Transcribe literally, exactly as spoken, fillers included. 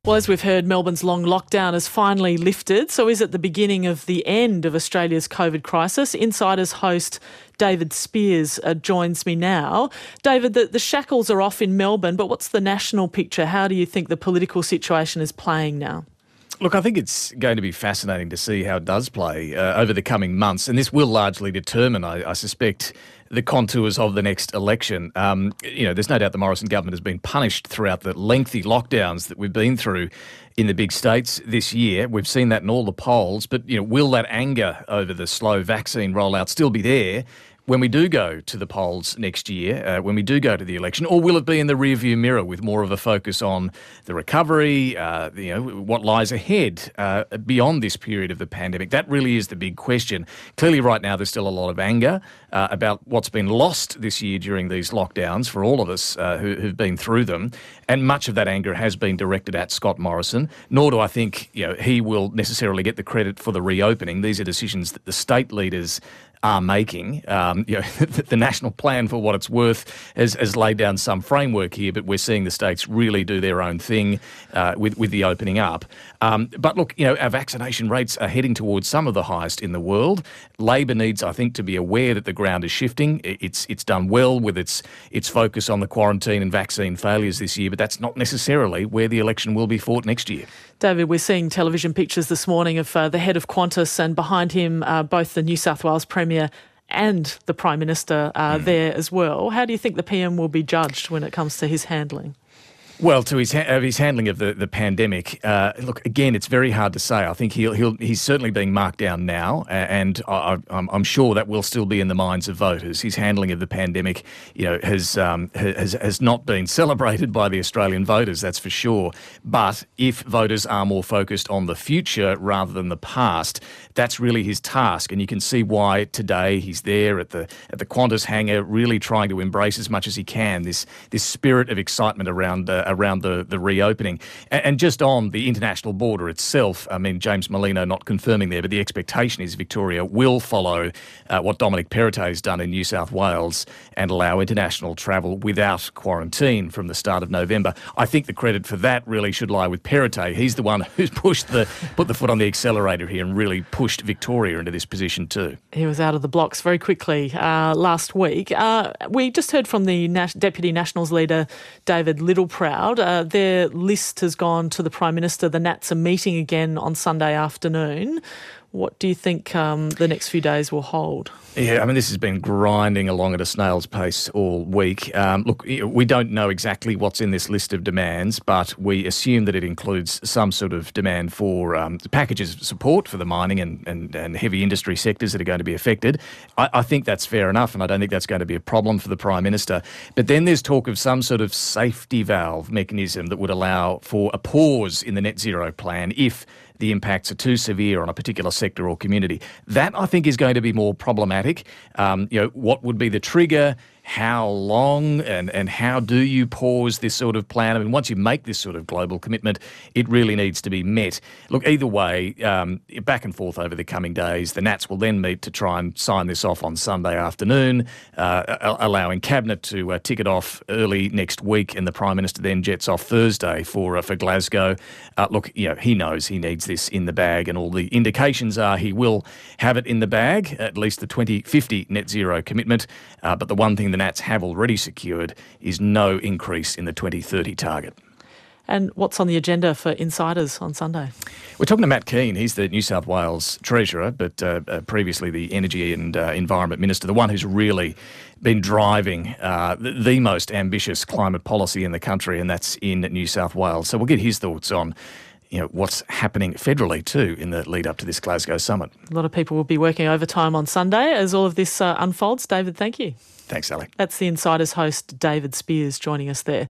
Well, as we've heard, Melbourne's long lockdown has finally lifted. So is it the beginning of the end of Australia's COVID crisis? Insiders host David Speers uh, joins me now. David, the, the shackles are off in Melbourne, but what's the national picture? How do you think the political situation is playing now? Look, I think it's going to be fascinating to see how it does play uh, over the coming months, and this will largely determine, I, I suspect, the contours of the next election. Um, you know, there's no doubt the Morrison government has been punished throughout the lengthy lockdowns that we've been through in the big states this year. We've seen that in all the polls, but, you know, will that anger over the slow vaccine rollout still be there when we do go to the polls next year, uh, when we do go to the election, or will it be in the rearview mirror with more of a focus on the recovery, uh, you know, what lies ahead uh, beyond this period of the pandemic? That really is the big question. Clearly right now there's still a lot of anger uh, about what's been lost this year during these lockdowns for all of us uh, who, who've been through them, and much of that anger has been directed at Scott Morrison, nor do I think, you know, he will necessarily get the credit for the reopening. These are decisions that the state leaders are making. Um, you know, the national plan, for what it's worth, has, has laid down some framework here, but we're seeing the states really do their own thing uh, with, with the opening up. Um, but look, you know, our vaccination rates are heading towards some of the highest in the world. Labor needs, I think, to be aware that the ground is shifting. It's it's done well with its its focus on the quarantine and vaccine failures this year, but that's not necessarily where the election will be fought next year. David, we're seeing television pictures this morning of uh, the head of Qantas, and behind him uh, both the New South Wales Premier and the Prime Minister uh, mm. there as well. How do you think the P M will be judged when it comes to his handling? Well, to his, ha- his handling of the, the pandemic, uh, look, again, it's very hard to say. I think he'll, he'll, he's certainly being marked down now, and I, I'm, I'm sure that will still be in the minds of voters. His handling of the pandemic, you know, has, um, has, has not been celebrated by the Australian voters, that's for sure. But if voters are more focused on the future rather than the past, that's really his task. And you can see why today he's there at the at the Qantas hangar, really trying to embrace as much as he can this this spirit of excitement around uh, around the, the reopening. And, and just on the international border itself, I mean, James Merlino not confirming there, but the expectation is Victoria will follow uh, what Dominic Perrottet has done in New South Wales and allow international travel without quarantine from the start of November. I think the credit for that really should lie with Perrottet. He's the one who's pushed the put the foot on the accelerator here and really pushed Victoria into this position too. He was out of the blocks very quickly uh, last week. Uh, we just heard from the Nas- Deputy Nationals leader, David Littleproud. Uh, their list has gone to the Prime Minister. The Nats are meeting again on Sunday afternoon. What do you think um, the next few days will hold? Yeah, I mean, this has been grinding along at a snail's pace all week. Um, look, we don't know exactly what's in this list of demands, but we assume that it includes some sort of demand for um, packages of support for the mining and, and, and heavy industry sectors that are going to be affected. I, I think that's fair enough, and I don't think that's going to be a problem for the Prime Minister. But then there's talk of some sort of safety valve mechanism that would allow for a pause in the net zero plan if the impacts are too severe on a particular sector or community. That, I think, is going to be more problematic. Um, you know, what would be the trigger? How long and, and how do you pause this sort of plan? I mean, once you make this sort of global commitment, it really needs to be met. Look, either way, um, back and forth over the coming days, the Nats will then meet to try and sign this off on Sunday afternoon, uh, allowing Cabinet to uh, tick it off early next week, and the Prime Minister then jets off Thursday for uh, for Glasgow. Uh, look, you know, he knows he needs this in the bag, and all the indications are he will have it in the bag, at least the twenty fifty net zero commitment. Uh, but the one thing the Nats have already secured is no increase in the twenty thirty target. And what's on the agenda for Insiders on Sunday? We're talking to Matt Kean. He's the New South Wales Treasurer, but uh, uh, previously the Energy and uh, Environment Minister, the one who's really been driving uh, the, the most ambitious climate policy in the country, and that's in New South Wales. So we'll get his thoughts on, you know, what's happening federally too in the lead up to this Glasgow summit. A lot of people will be working overtime on Sunday as all of this uh, unfolds. David, thank you. Thanks, Sally. That's the Insiders host, David Speers, joining us there.